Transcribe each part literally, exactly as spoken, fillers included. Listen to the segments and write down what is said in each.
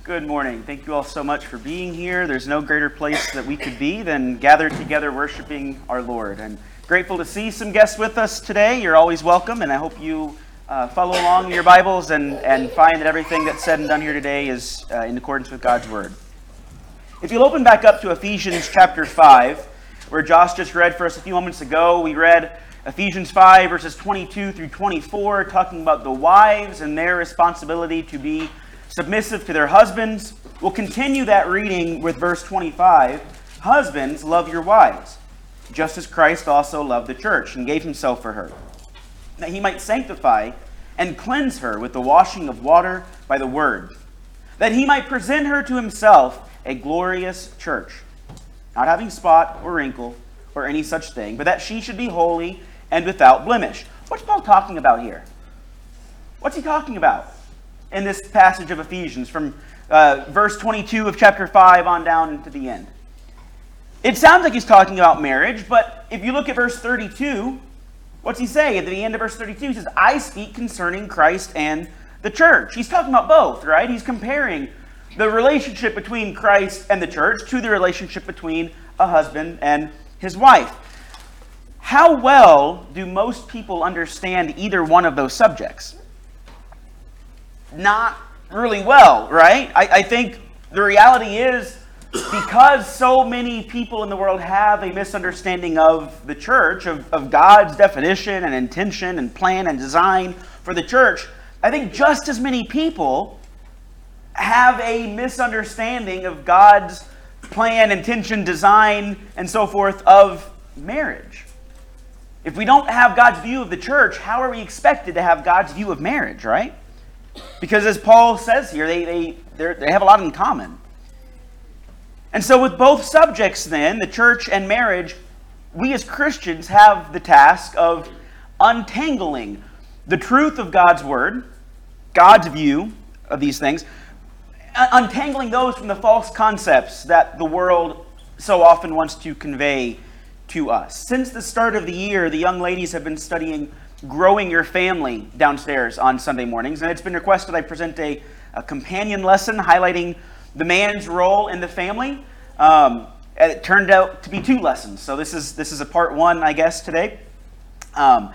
Good morning. Thank you all so much for being here. There's no greater place that we could be than gathered together worshiping our Lord. And grateful to see some guests with us today. You're always welcome, and I hope you uh, follow along in your Bibles and, and find that everything that's said and done here today is uh, in accordance with God's Word. If you'll open back up to Ephesians chapter five, where Josh just read for us a few moments ago, we read Ephesians five, verses twenty-two through twenty-four, talking about the wives and their responsibility to be submissive to their husbands. We'll continue that reading with verse twenty-five. Husbands, love your wives, just as Christ also loved the church and gave himself for her, that he might sanctify and cleanse her with the washing of water by the word, that he might present her to himself a glorious church, not having spot or wrinkle or any such thing, but that she should be holy and without blemish. What's Paul talking about here? What's he talking about in this passage of Ephesians from uh, verse twenty-two of chapter five on down to the end? It sounds like he's talking about marriage, but if you look at verse thirty-two, what's he say? At the end of verse thirty-two, he says, I speak concerning Christ and the church. He's talking about both, right? He's comparing the relationship between Christ and the church to the relationship between a husband and his wife. How well do most people understand either one of those subjects? Not really well, right? I, I think the reality is, because so many people in the world have a misunderstanding of the church, of, of God's definition and intention and plan and design for the church, I think just as many people have a misunderstanding of God's plan, intention, design, and so forth of marriage. If we don't have God's view of the church, how are we expected to have God's view of marriage, right? Because as Paul says here, they, they, they have a lot in common. And so with both subjects then, the church and marriage, we as Christians have the task of untangling the truth of God's word, God's view of these things, untangling those from the false concepts that the world so often wants to convey to us. Since the start of the year, the young ladies have been studying Growing Your Family downstairs on Sunday mornings, and it's been requested I present a, a companion lesson highlighting the man's role in the family. Um, and it turned out to be two lessons, so this is this is a part one, I guess, today. Um,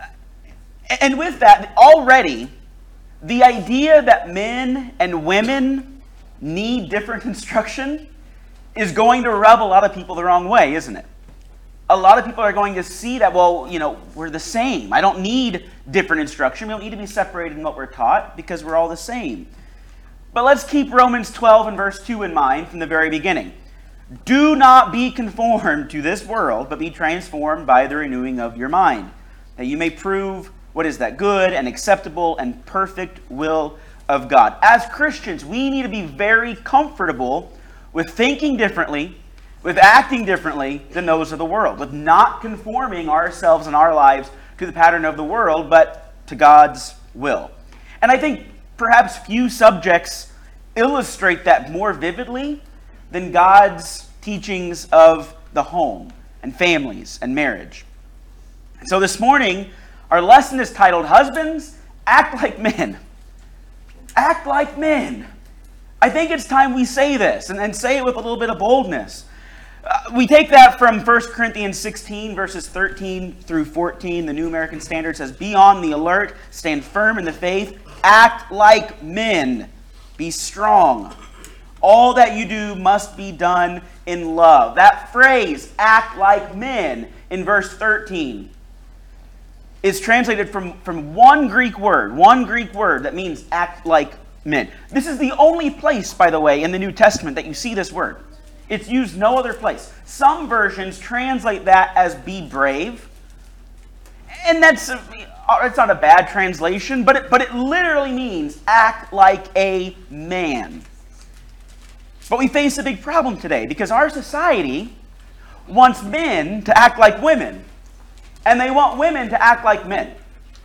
and with that, already, the idea that men and women need different instruction is going to rub a lot of people the wrong way, isn't it? A lot of people are going to see that, well, you know, we're the same. I don't need different instruction. We don't need to be separated in what we're taught because we're all the same. But let's keep Romans twelve and verse two in mind from the very beginning. Do not be conformed to this world, but be transformed by the renewing of your mind, that you may prove what is that good and acceptable and perfect will of God. As Christians, we need to be very comfortable with thinking differently, with acting differently than those of the world, with not conforming ourselves and our lives to the pattern of the world, but to God's will. And I think perhaps few subjects illustrate that more vividly than God's teachings of the home and families and marriage. So this morning, our lesson is titled, Husbands, Act Like Men. Act like men. I think it's time we say this, and, and say it with a little bit of boldness. Uh, we take that from First Corinthians sixteen, verses thirteen through fourteen. The New American Standard says, be on the alert, stand firm in the faith, act like men, be strong. All that you do must be done in love. That phrase, act like men, in verse thirteen, is translated from, from one Greek word, one Greek word that means act like men. This is the only place, by the way, in the New Testament that you see this word. It's used no other place. Some versions translate that as be brave. And that's a, it's not a bad translation, but it, but it literally means act like a man. But we face a big problem today because our society wants men to act like women, and they want women to act like men.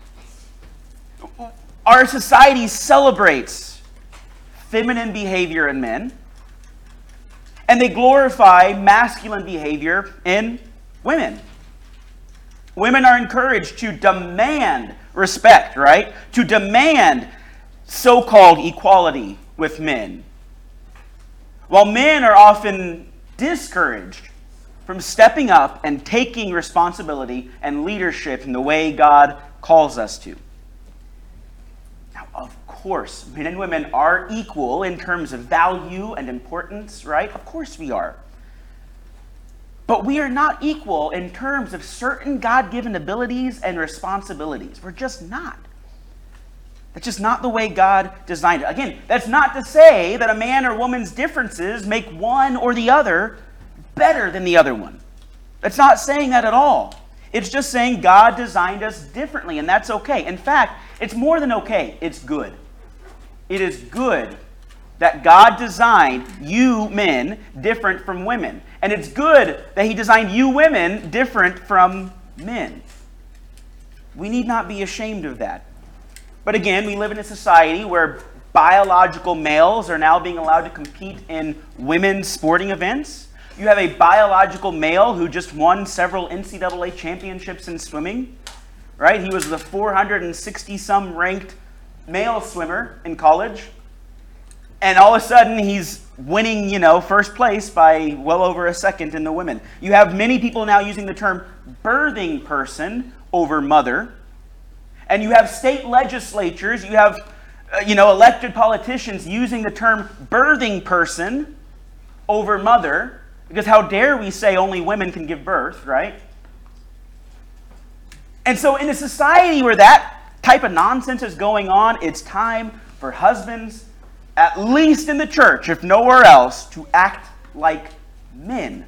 Our society celebrates feminine behavior in men, and they glorify masculine behavior in women. Women are encouraged to demand respect, right? To demand so-called equality with men. while men are often discouraged from stepping up and taking responsibility and leadership in the way God calls us to. Now, of course, men and women are equal in terms of value and importance, right? Of course we are. But we are not equal in terms of certain God-given abilities and responsibilities. We're just not. That's just not the way God designed it. Again, that's not to say that a man or woman's differences make one or the other better than the other one. That's not saying that at all. It's just saying God designed us differently, and that's okay. In fact, it's more than okay. It's good. It is good that God designed you men different from women. And it's good that He designed you women different from men. We need not be ashamed of that. But again, we live in a society where biological males are now being allowed to compete in women's sporting events. You have a biological male who just won several N C double A championships in swimming, right? He was the four hundred sixty some ranked male swimmer in college. And all of a sudden, he's winning, you know, first place by well over a second in the women. You have many people now using the term birthing person over mother. And you have state legislatures, you have, uh, you know, elected politicians using the term birthing person over mother. Because how dare we say only women can give birth, right? And so in a society where that type of nonsense is going on, it's time for husbands, at least in the church, if nowhere else, to act like men.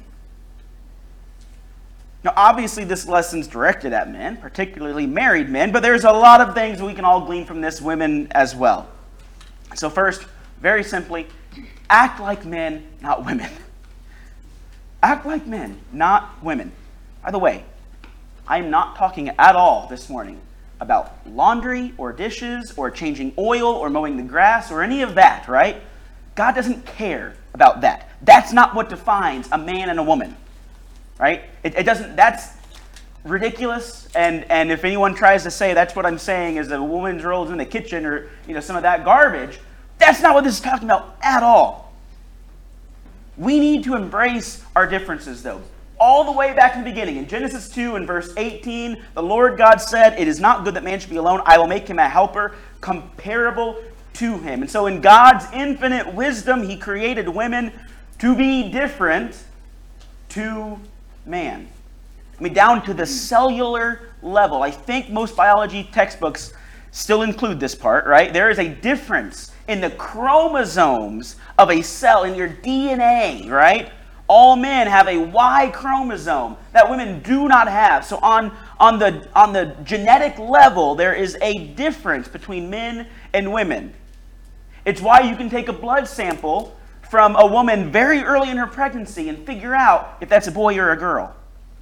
Now, obviously, this lesson's directed at men, particularly married men, but there's a lot of things we can all glean from this, women as well. So first, very simply, act like men, not women. Act like men, not women. By the way, I'm not talking at all this morning about laundry or dishes or changing oil or mowing the grass or any of that, right? God doesn't care about that. That's not what defines a man and a woman, right? It, it doesn't, that's ridiculous. And, and if anyone tries to say that's what I'm saying is a woman's role is in the kitchen or, you know, some of that garbage, that's not what this is talking about at all. We need to embrace our differences, though. All the way back in the beginning, in Genesis two and verse eighteen, the Lord God said, "It is not good that man should be alone. I will make him a helper comparable to him." And so in God's infinite wisdom, He created women to be different to man. I mean, down to the cellular level. I think most biology textbooks still include this part, right? There is a difference in the chromosomes of a cell, in your D N A, right? All men have a Y chromosome that women do not have. So on, on, the, on the genetic level, there is a difference between men and women. It's why you can take a blood sample from a woman very early in her pregnancy and figure out if that's a boy or a girl.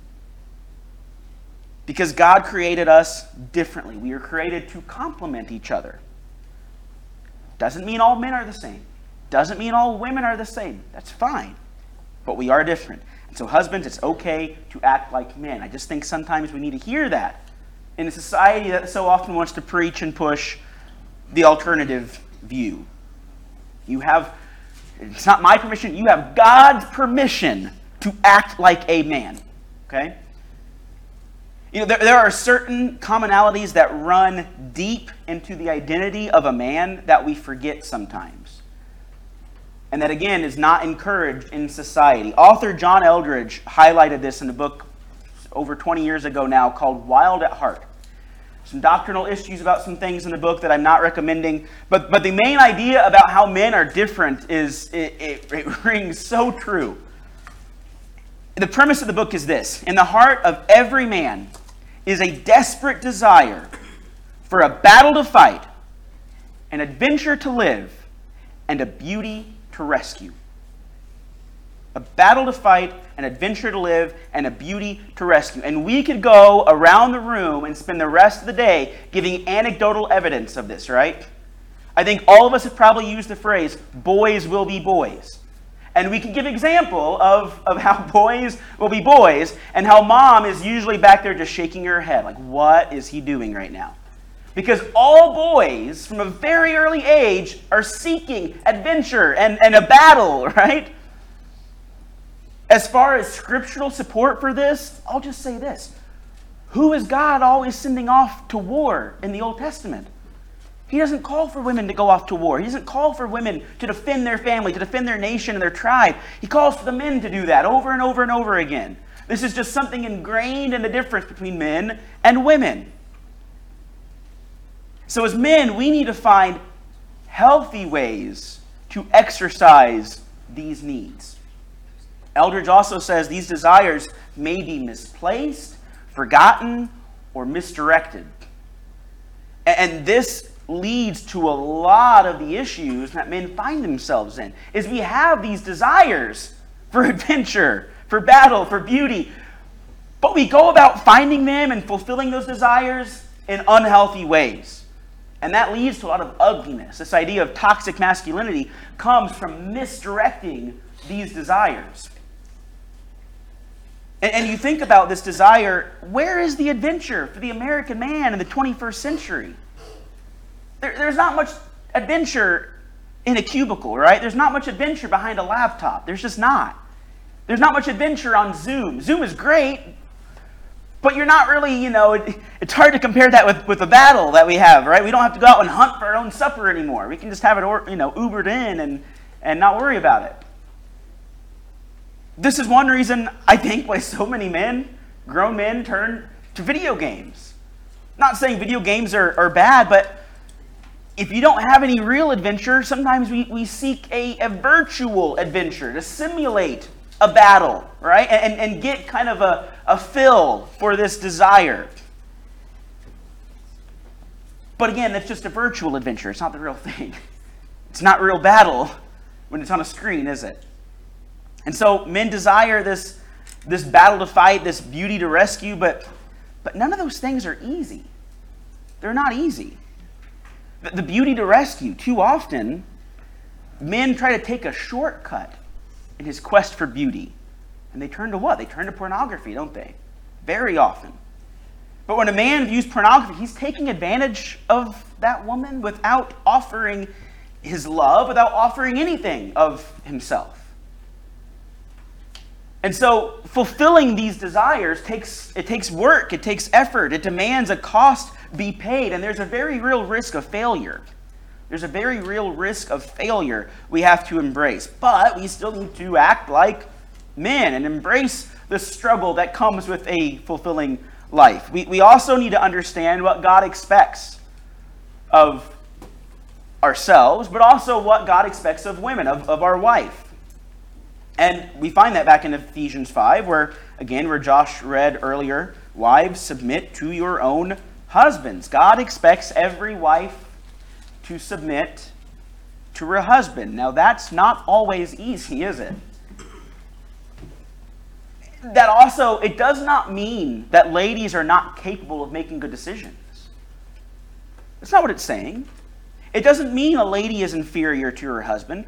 Because God created us differently. We are created to complement each other. Doesn't mean all men are the same. Doesn't mean all women are the same. That's fine. But we are different. And so husbands, it's okay to act like men. I just think sometimes we need to hear that in a society that so often wants to preach and push the alternative view. You have, it's not my permission, you have God's permission to act like a man. Okay? You know, there, there are certain commonalities that run deep into the identity of a man that we forget sometimes. And that, again, is not encouraged in society. Author John Eldredge highlighted this in a book over twenty years ago now called Wild at Heart. Some doctrinal issues about some things in the book that I'm not recommending. But, but the main idea about how men are different is, it, it, it rings so true. The premise of the book is this. In the heart of every man is a desperate desire for a battle to fight, an adventure to live, and a beauty to rescue. A battle to fight, an adventure to live, and a beauty to rescue. And we could go around the room and spend the rest of the day giving anecdotal evidence of this, right? I think all of us have probably used the phrase, boys will be boys. And we can give example of, of how boys will be boys and how mom is usually back there just shaking her head. Like, what is he doing right now? Because all boys from a very early age are seeking adventure and, and a battle, right? As far as scriptural support for this, I'll just say this. Who is God always sending off to war in the Old Testament? He doesn't call for women to go off to war. He doesn't call for women to defend their family, to defend their nation and their tribe. He calls for the men to do that over and over and over again. This is just something ingrained in the difference between men and women. So as men, we need to find healthy ways to exercise these needs. Eldridge also says these desires may be misplaced, forgotten, or misdirected. And this leads to a lot of the issues that men find themselves in, is we have these desires for adventure, for battle, for beauty, but we go about finding them and fulfilling those desires in unhealthy ways. And that leads to a lot of ugliness. This idea of toxic masculinity comes from misdirecting these desires. And, and you think about this desire, where is the adventure for the American man in the twenty-first century? There, there's not much adventure in a cubicle, right? There's not much adventure behind a laptop. There's just not. There's not much adventure on Zoom. Zoom is great, but you're not really, you know, it, it's hard to compare that with, with the battle that we have, right? We don't have to go out and hunt for our own supper anymore. We can just have it, or, you know, Ubered in and, and not worry about it. This is one reason, I think, why so many men, grown men, turn to video games. Not saying video games are, are bad, but if you don't have any real adventure, sometimes we, we seek a, a virtual adventure to simulate a battle, right? And, and get kind of a, a fill for this desire. But again, it's just a virtual adventure. It's not the real thing. It's not real battle when it's on a screen, is it? And so men desire this, this battle to fight, this beauty to rescue, but, but none of those things are easy. They're not easy. The, the beauty to rescue, too often, men try to take a shortcut in his quest for beauty. And they turn to what? They turn to pornography, don't they? Very often. But when a man views pornography, he's taking advantage of that woman without offering his love, without offering anything of himself. And so fulfilling these desires takes, it takes work, it takes effort, it demands a cost be paid, and there's a very real risk of failure. There's a very real risk of failure we have to embrace. But we still need to act like men and embrace the struggle that comes with a fulfilling life. We, we also need to understand what God expects of ourselves, but also what God expects of women, of, of our wife. And we find that back in Ephesians five, where, again, where Josh read earlier, wives, submit to your own husbands. God expects every wife to submit to her husband. Now, that's not always easy, is it? That also, it does not mean that ladies are not capable of making good decisions. That's not what it's saying. It doesn't mean a lady is inferior to her husband.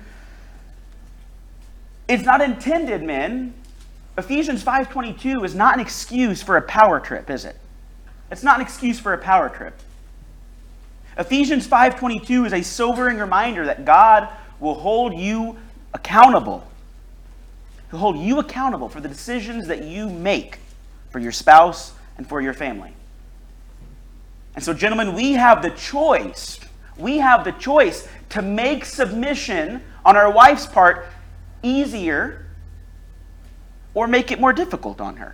It's not intended, men. Ephesians five twenty-two is not an excuse for a power trip, is it? It's not an excuse for a power trip. Ephesians five twenty-two is a sobering reminder that God will hold you accountable. He'll hold you accountable for the decisions that you make for your spouse and for your family. And so, gentlemen, we have the choice. We have the choice to make submission on our wife's part easier or make it more difficult on her.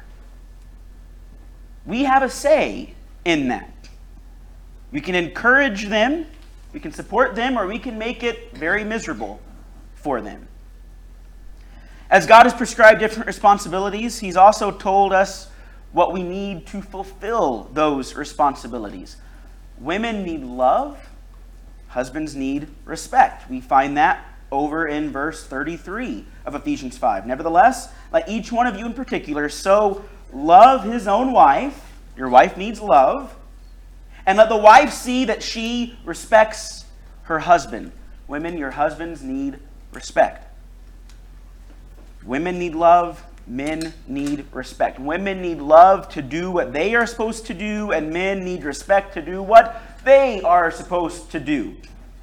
We have a say in that. We can encourage them, we can support them, or we can make it very miserable for them. As God has prescribed different responsibilities, He's also told us what we need to fulfill those responsibilities. Women need love, husbands need respect. We find that over in verse thirty-three of Ephesians five. Nevertheless, let each one of you in particular so love his own wife. Your wife needs love. And let the wife see that she respects her husband. Women, your husbands need respect. Women need love. Men need respect. Women need love to do what they are supposed to do, and men need respect to do what they are supposed to do.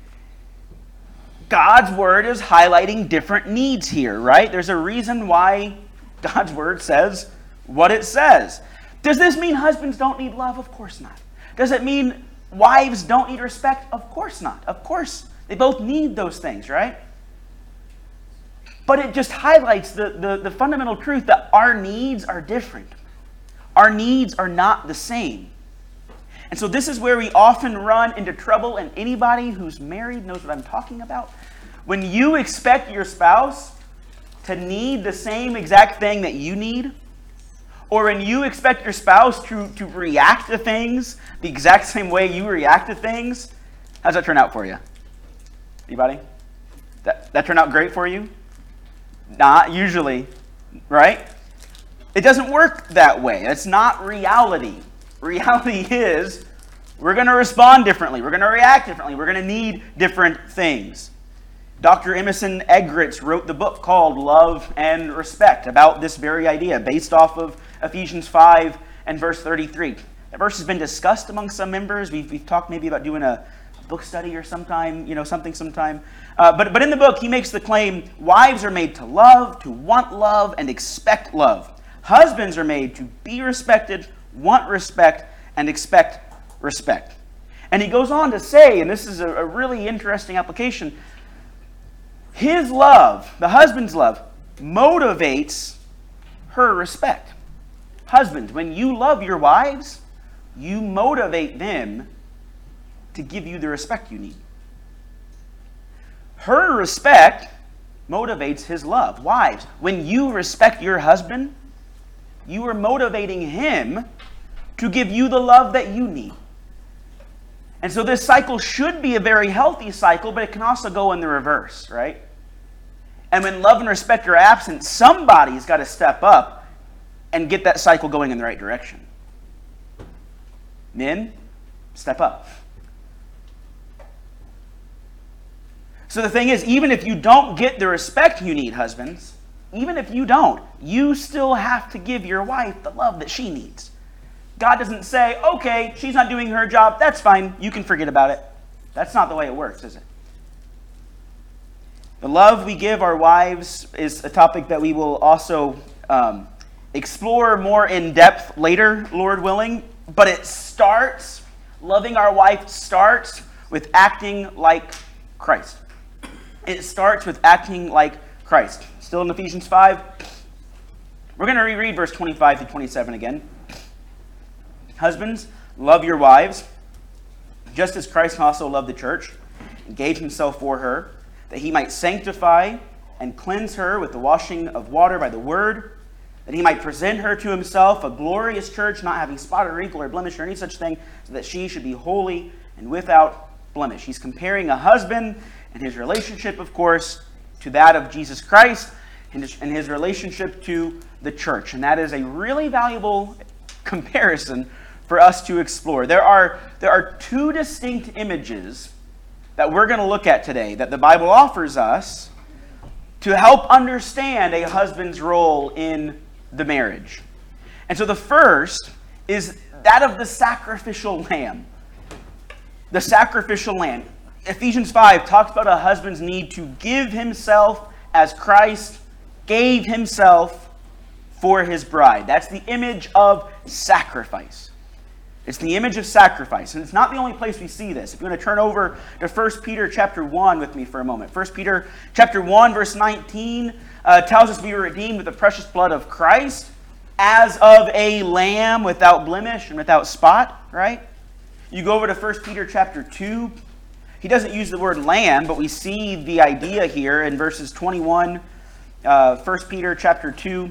God's word is highlighting different needs here, right? There's a reason why God's word says what it says. Does this mean husbands don't need love? Of course not. Does it mean wives don't need respect? Of course not. Of course, they both need those things, right? But it just highlights the, the, the fundamental truth that our needs are different. Our needs are not the same. And so this is where we often run into trouble, and anybody who's married knows what I'm talking about. When you expect your spouse to need the same exact thing that you need, or when you expect your spouse to, to react to things the exact same way you react to things, how's that turn out for you? Anybody? That, that turn out great for you? Not usually, right? It doesn't work that way. It's not reality. Reality is we're going to respond differently. We're going to react differently. We're going to need different things. Doctor Emerson Eggerichs wrote the book called Love and Respect about this very idea based off of Ephesians five and verse thirty-three. That verse has been discussed among some members. We've, we've talked maybe about doing a book study or sometime, you know, something sometime. Uh, but, but in the book, he makes the claim, wives are made to love, to want love, and expect love. Husbands are made to be respected, want respect, and expect respect. And he goes on to say, and this is a, a really interesting application, his love, the husband's love, motivates her respect. Husbands, when you love your wives, you motivate them to give you the respect you need. Her respect motivates his love. Wives, when you respect your husband, you are motivating him to give you the love that you need. And so this cycle should be a very healthy cycle, but it can also go in the reverse, right? And when love and respect are absent, somebody's got to step up and get that cycle going in the right direction. Men, step up. So the thing is, even if you don't get the respect you need, husbands, even if you don't, you still have to give your wife the love that she needs. God doesn't say, okay, she's not doing her job, that's fine, you can forget about it. That's not the way it works, is it? The love we give our wives is a topic that we will also um, explore more in depth later, Lord willing. But it starts, loving our wife starts with acting like Christ. It starts with acting like Christ. Still in Ephesians five. We're going to reread verse twenty-five to twenty-seven again. Husbands, love your wives, just as Christ also loved the church, and gave himself for her, that he might sanctify and cleanse her with the washing of water by the word, that he might present her to himself a glorious church, not having spot or wrinkle or blemish or any such thing, so that she should be holy and without blemish. He's comparing a husband and his relationship, of course, to that of Jesus Christ and his, and his relationship to the church. And that is a really valuable comparison for us to explore. There are, there are two distinct images that we're going to look at today that the Bible offers us to help understand a husband's role in the marriage. And so the first is that of the sacrificial lamb. The sacrificial lamb. Ephesians five talks about a husband's need to give himself as Christ gave himself for his bride. That's the image of sacrifice. It's the image of sacrifice. And it's not the only place we see this. If you want to turn over to First Peter chapter one with me for a moment. First Peter chapter one verse nineteen uh, tells us we were redeemed with the precious blood of Christ as of a lamb without blemish and without spot, right? You go over to First Peter chapter two. He doesn't use the word lamb, but we see the idea here in verses twenty-one, uh, First Peter chapter two.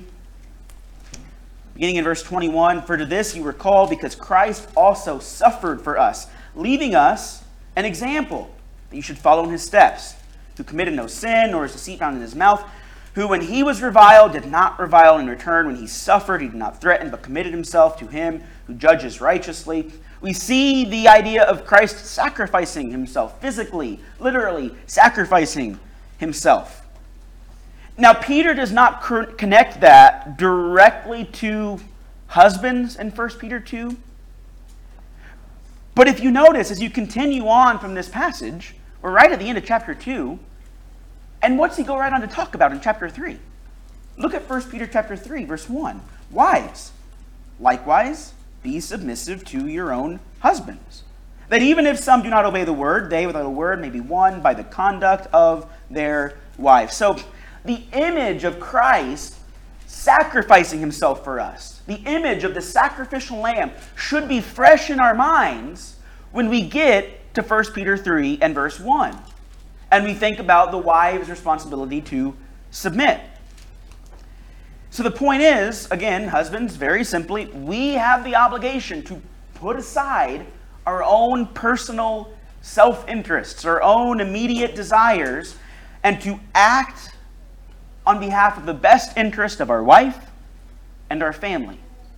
Beginning in verse twenty-one, for to this you were called, because Christ also suffered for us, leaving us an example that you should follow in his steps, who committed no sin, nor is deceit found in his mouth, who when he was reviled did not revile in return, when he suffered he did not threaten, but committed himself to him who judges righteously. We see the idea of Christ sacrificing himself, physically, literally sacrificing himself. Now, Peter does not connect that directly to husbands in First Peter two. But if you notice, as you continue on from this passage, we're right at the end of chapter two, and what's he go right on to talk about in chapter three? Look at First Peter chapter three, verse one. Wives, likewise, be submissive to your own husbands, that even if some do not obey the word, they without a word may be won by the conduct of their wives. So the image of Christ sacrificing himself for us, the image of the sacrificial lamb, should be fresh in our minds when we get to First Peter three and verse one. And we think about the wife's responsibility to submit. So the point is, again, husbands, very simply, we have the obligation to put aside our own personal self-interests, our own immediate desires, and to act on behalf of the best interest of our wife and our family.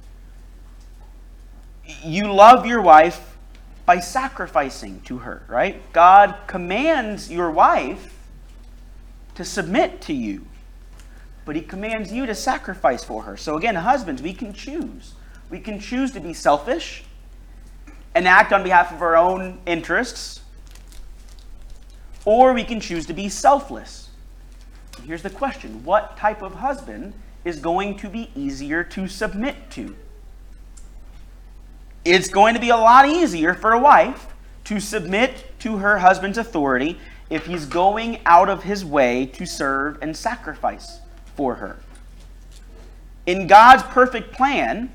You love your wife by sacrificing to her, right? God commands your wife to submit to you, but he commands you to sacrifice for her. So again, husbands, we can choose. We can choose to be selfish and act on behalf of our own interests, or we can choose to be selfless. And here's the question: what type of husband is going to be easier to submit to? It's going to be a lot easier for a wife to submit to her husband's authority if he's going out of his way to serve and sacrifice for her. In God's perfect plan,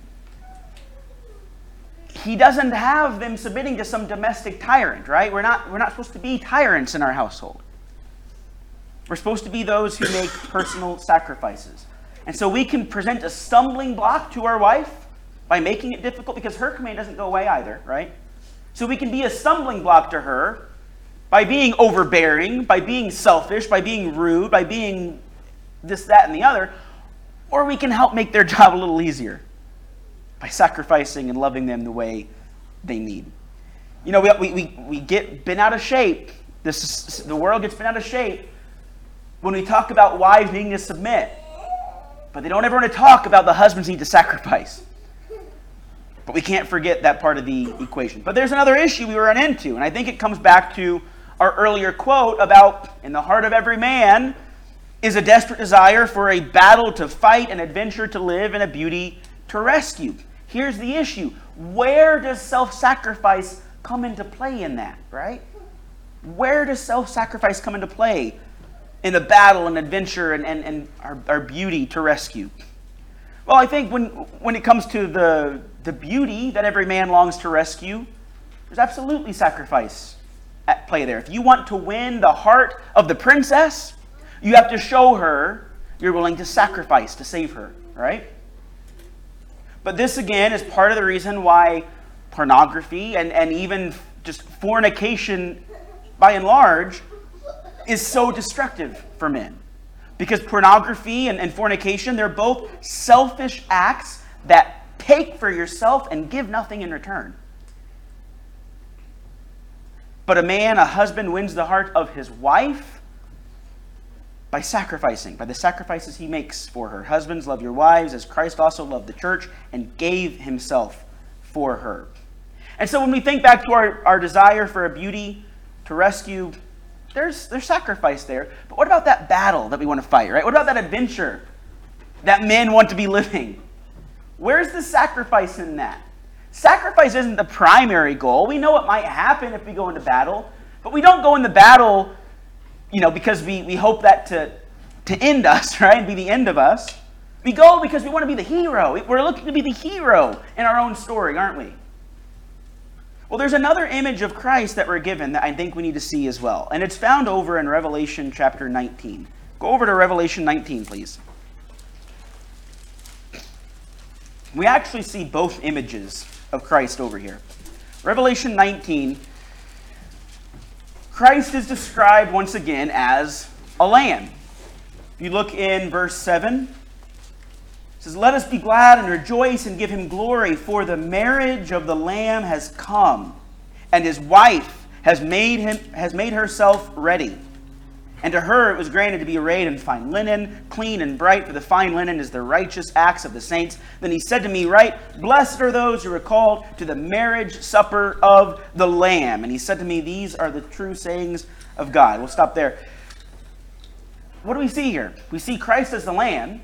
he doesn't have them submitting to some domestic tyrant, right? We're not, we're not supposed to be tyrants in our household. We're supposed to be those who make personal sacrifices. And so we can present a stumbling block to our wife by making it difficult, because her command doesn't go away either, right? So we can be a stumbling block to her by being overbearing, by being selfish, by being rude, by being this, that, and the other. Or we can help make their job a little easier by sacrificing and loving them the way they need. You know, we, we, we get bent out of shape. This is, the world gets bent out of shape when we talk about wives needing to submit. But they don't ever want to talk about the husbands need to sacrifice. But we can't forget that part of the equation. But there's another issue we run into, and I think it comes back to our earlier quote about, in the heart of every man is a desperate desire for a battle to fight, an adventure to live, and a beauty to rescue. Here's the issue. Where does self-sacrifice come into play in that, right? Where does self-sacrifice come into play in the battle and adventure and, and, and our, our beauty to rescue? Well, I think when, when it comes to the, the beauty that every man longs to rescue, there's absolutely sacrifice at play there. If you want to win the heart of the princess, you have to show her you're willing to sacrifice to save her, right? But this, again, is part of the reason why pornography and, and even just fornication, by and large, is so destructive for men. Because pornography and, and fornication, they're both selfish acts that take for yourself and give nothing in return. But a man, a husband, wins the heart of his wife by sacrificing, by the sacrifices he makes for her. Husbands, love your wives as Christ also loved the church and gave himself for her. And so when we think back to our, our desire for a beauty to rescue, there's, there's sacrifice there. But what about that battle that we want to fight, right? What about that adventure that men want to be living? Where's the sacrifice in that? Sacrifice isn't the primary goal. We know what might happen if we go into battle, but we don't go into battle, you know, because we, we hope that to, to end us, right? Be the end of us. We go because we want to be the hero. We're looking to be the hero in our own story, aren't we? Well, there's another image of Christ that we're given that I think we need to see as well. And it's found over in Revelation chapter nineteen. Go over to Revelation nineteen, please. We actually see both images of Christ over here. Revelation nineteen, Christ is described once again as a lamb. If you look in verse seven, it says, "Let us be glad and rejoice and give him glory, for the marriage of the Lamb has come, and his wife has made him has made herself ready. And to her it was granted to be arrayed in fine linen, clean and bright, for the fine linen is the righteous acts of the saints. Then he said to me, Write, Blessed are those who are called to the marriage supper of the Lamb. And he said to me, These are the true sayings of God. We'll stop there. What do we see here? We see Christ as the Lamb,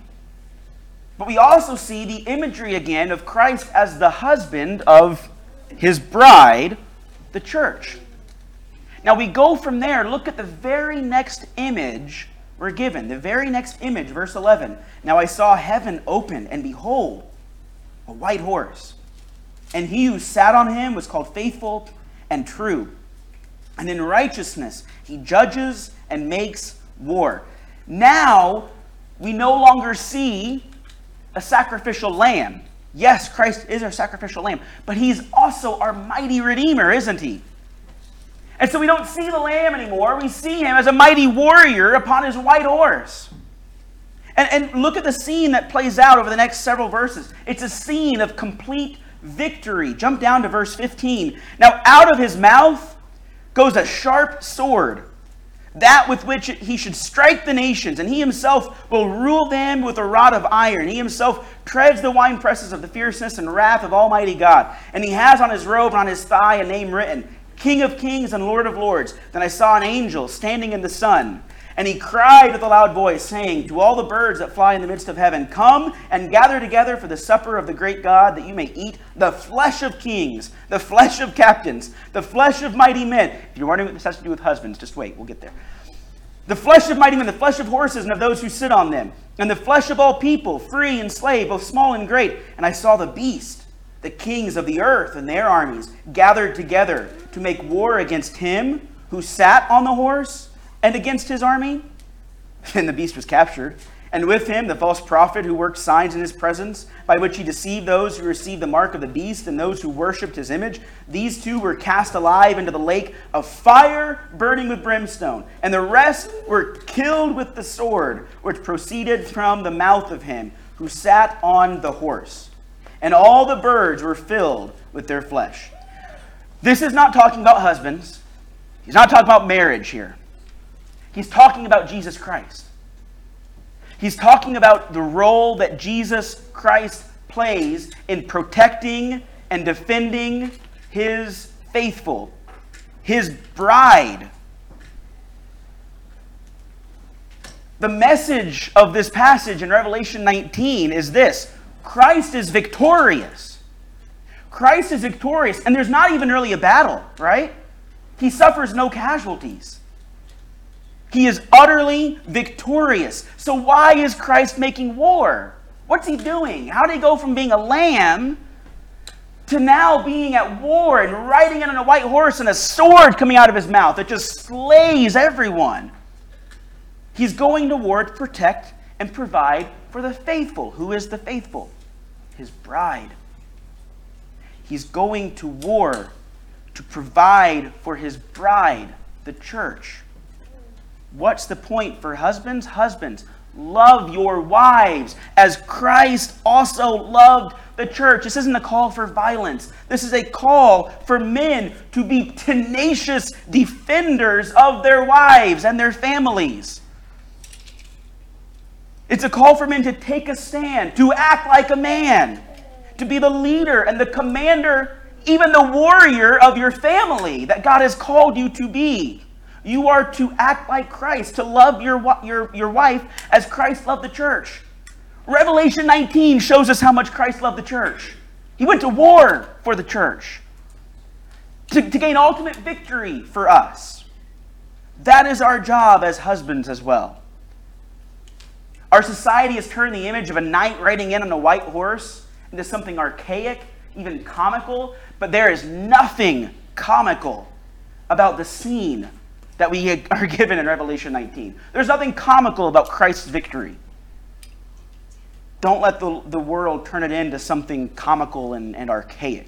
but we also see the imagery again of Christ as the husband of his bride, the church. Now we go from there, look at the very next image we're given. The very next image, verse eleven. Now I saw heaven open, and behold, a white horse. And he who sat on him was called Faithful and True. And in righteousness he judges and makes war. Now we no longer see a sacrificial lamb. Yes, Christ is our sacrificial lamb, but he's also our mighty Redeemer, isn't he? And so we don't see the lamb anymore. We see him as a mighty warrior upon his white horse. And, and look at the scene that plays out over the next several verses. It's a scene of complete victory. Jump down to verse fifteen. Now out of his mouth goes a sharp sword, that with which he should strike the nations, and he himself will rule them with a rod of iron. He himself treads the winepresses of the fierceness and wrath of Almighty God. And he has on his robe and on his thigh a name written, King of Kings and Lord of Lords. Then I saw an angel standing in the sun, and he cried with a loud voice, saying to all the birds that fly in the midst of heaven, Come and gather together for the supper of the great God, that you may eat the flesh of kings, the flesh of captains, the flesh of mighty men. If you're wondering what this has to do with husbands, just wait, we'll get there. The flesh of mighty men, the flesh of horses and of those who sit on them, and the flesh of all people, free and slave, both small and great. And I saw the beast, the kings of the earth and their armies, gathered together to make war against him who sat on the horse and against his army. And the beast was captured, and with him the false prophet who worked signs in his presence, by which he deceived those who received the mark of the beast and those who worshipped his image. These two were cast alive into the lake of fire burning with brimstone, and the rest were killed with the sword which proceeded from the mouth of him who sat on the horse. And all the birds were filled with their flesh. This is not talking about husbands. He's not talking about marriage here. He's talking about Jesus Christ. He's talking about the role that Jesus Christ plays in protecting and defending his faithful, his bride. The message of this passage in Revelation nineteen is this: Christ is victorious. Christ is victorious, and there's not even really a battle, right? He suffers no casualties. He is utterly victorious. So why is Christ making war? What's he doing? How did he go from being a lamb to now being at war and riding in on a white horse and a sword coming out of his mouth that just slays everyone? He's going to war to protect and provide for the faithful. Who is the faithful? His bride. He's going to war to provide for his bride, the church. What's the point for husbands? Husbands, love your wives as Christ also loved the church. This isn't a call for violence. This is a call for men to be tenacious defenders of their wives and their families. It's a call for men to take a stand, to act like a man, to be the leader and the commander, even the warrior of your family that God has called you to be. You are to act like Christ, to love your, your, your wife as Christ loved the church. Revelation nineteen shows us how much Christ loved the church. He went to war for the church to, to gain ultimate victory for us. That is our job as husbands as well. Our society has turned the image of a knight riding in on a white horse into something archaic, even comical, but there is nothing comical about the scene that we are given in Revelation nineteen. There's nothing comical about Christ's victory. Don't let the, the world turn it into something comical and, and archaic.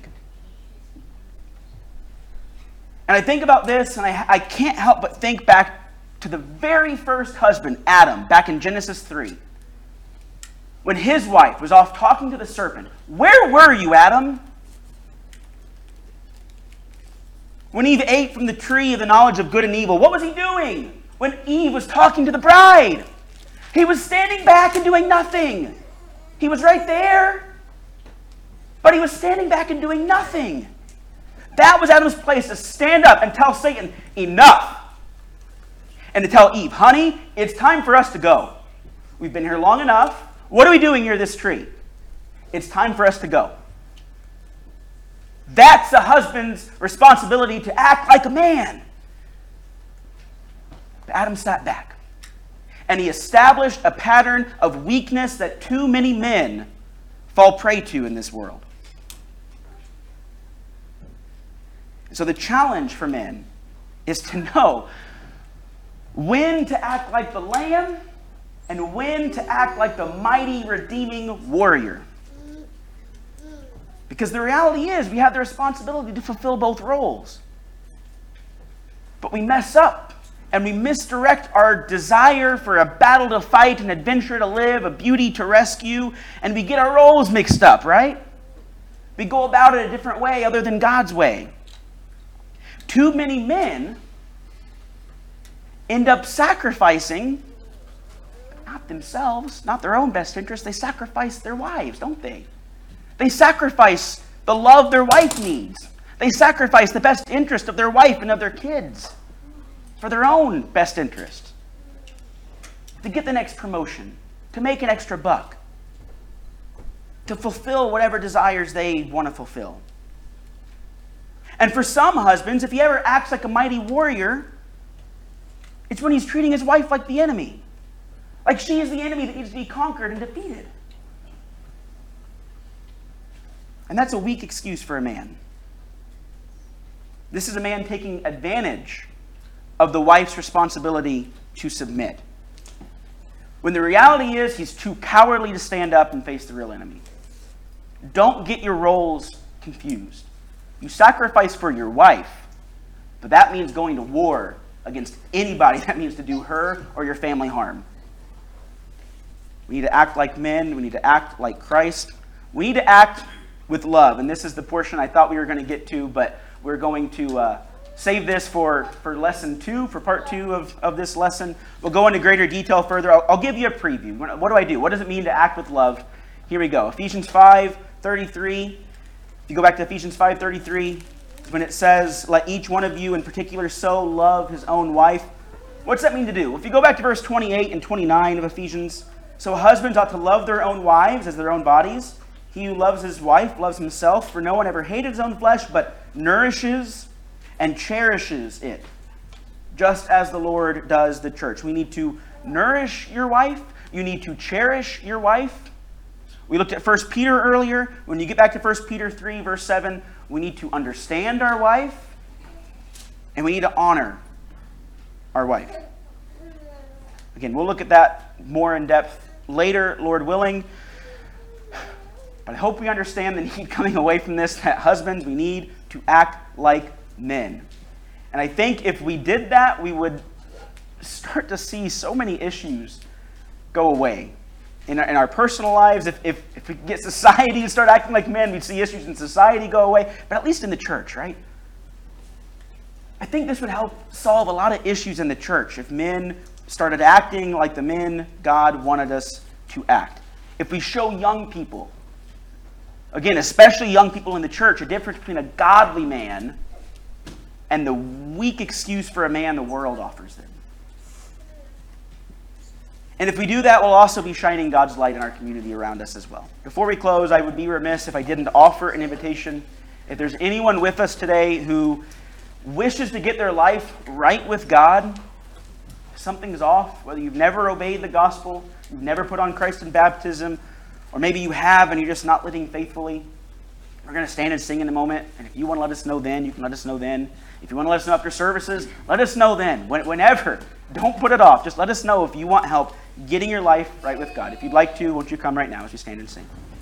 And I think about this, and I, I can't help but think back to the very first husband, Adam, back in Genesis three. When his wife was off talking to the serpent. Where were you, Adam? When Eve ate from the tree of the knowledge of good and evil, what was he doing? when Eve was talking to the bride. He was standing back and doing nothing. He was right there, but he was standing back and doing nothing. That was Adam's place, to stand up and tell Satan, enough. And to tell Eve, honey, it's time for us to go. We've been here long enough. What are we doing near this tree? It's time for us to go. That's a husband's responsibility, to act like a man. But Adam sat back. And he established a pattern of weakness that too many men fall prey to in this world. So the challenge for men is to know when to act like the lamb and when to act like the mighty, redeeming warrior. Because the reality is, we have the responsibility to fulfill both roles. But we mess up. And we misdirect our desire for a battle to fight, an adventure to live, a beauty to rescue, and we get our roles mixed up, right? We go about it a different way other than God's way. Too many men end up sacrificing, not themselves, not their own best interest, they sacrifice their wives, don't they? They sacrifice the love their wife needs. They sacrifice the best interest of their wife and of their kids for their own best interest, to get the next promotion, to make an extra buck, to fulfill whatever desires they want to fulfill. And for some husbands, if he ever acts like a mighty warrior, it's when he's treating his wife like the enemy. Like she is the enemy that needs to be conquered and defeated. And that's a weak excuse for a man. This is a man taking advantage of the wife's responsibility to submit, when the reality is he's too cowardly to stand up and face the real enemy. Don't get your roles confused. You sacrifice for your wife, but that means going to war against anybody that means to do her or your family harm. We need to act like men. We need to act like Christ. We need to act with love. And this is the portion I thought we were going to get to, but we're going to uh, save this for, for lesson two, for part two of, of this lesson. We'll go into greater detail further. I'll, I'll give you a preview. What do I do? What does it mean to act with love? Here we go. Ephesians five thirty-three. If you go back to Ephesians five thirty-three, when it says, let each one of you in particular so love his own wife. What's that mean to do? If you go back to verse twenty-eight and twenty-nine of Ephesians, so husbands ought to love their own wives as their own bodies. He who loves his wife loves himself, for no one ever hated his own flesh, but nourishes and cherishes it, just as the Lord does the church. We need to nourish your wife. You need to cherish your wife. We looked at First Peter earlier. When you get back to First Peter three, verse seven, we need to understand our wife, and we need to honor our wife. Again, we'll look at that more in depth later, Lord willing. But I hope we understand the need coming away from this, that husbands, we need to act like men. And I think if we did that, we would start to see so many issues go away. In our, in our personal lives, if, if, if we get society to start acting like men, we'd see issues in society go away, but at least in the church, right? I think this would help solve a lot of issues in the church if men started acting like the men God wanted us to act. If we show young people, again, especially young people in the church, a difference between a godly man and the weak excuse for a man the world offers them. And if we do that, we'll also be shining God's light in our community around us as well. Before we close, I would be remiss if I didn't offer an invitation. If there's anyone with us today who wishes to get their life right with God, something's off, whether you've never obeyed the gospel, you've never put on Christ in baptism, or maybe you have and you're just not living faithfully, we're going to stand and sing in a moment. And if you want to let us know then, you can let us know then. If you want to let us know after services, let us know then. Whenever. Don't put it off. Just let us know if you want help getting your life right with God. If you'd like to, won't you come right now as we stand and sing.